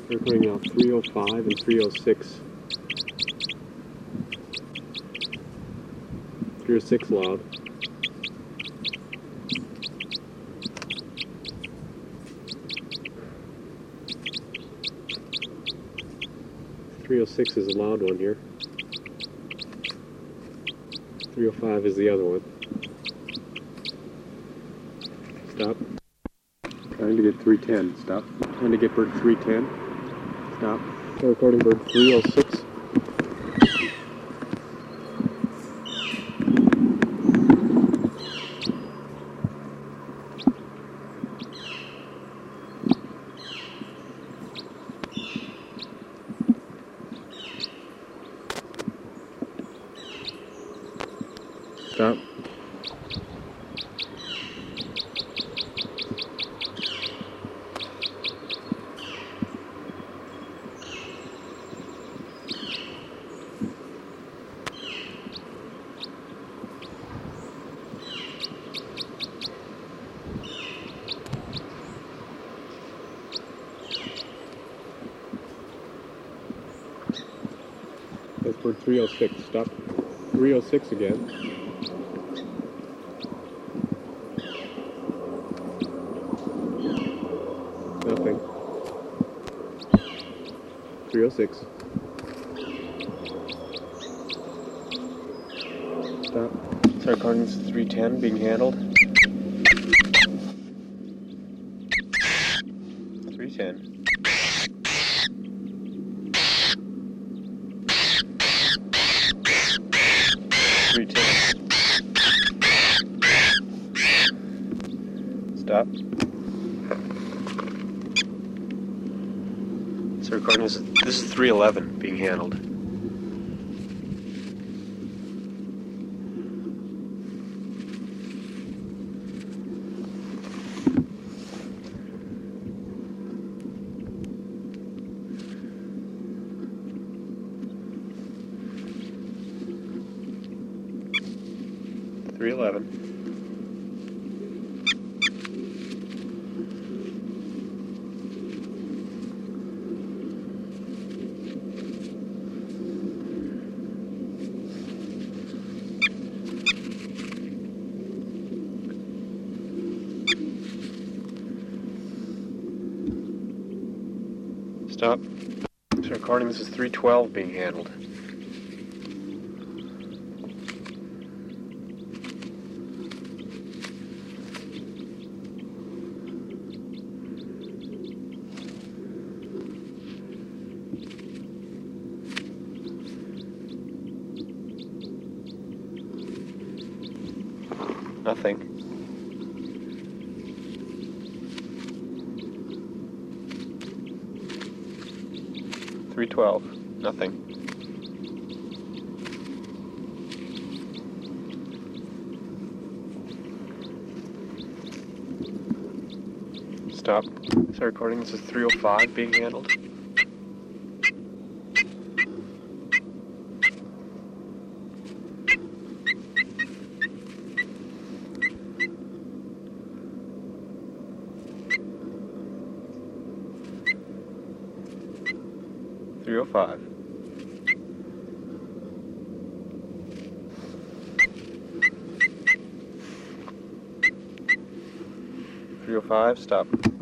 Recording now 305 and 306. 306 loud. .306 is a loud one here. 305 is the other one. Stop. Trying to get 310. Stop. Trying to get bird 310. Stop. Recording bird 306. Stop. That's bird 306. Stop. 306 again. Nothing. 306. Stop. Sorry, recording 310 being handled. 310. 310. Stop. So recording this is 311 being handled. .311. Stop. So recording this is 312 being handled. Nothing. .312. Nothing. Stop. Start recording. This is 305 being handled. .305. 305. Stop.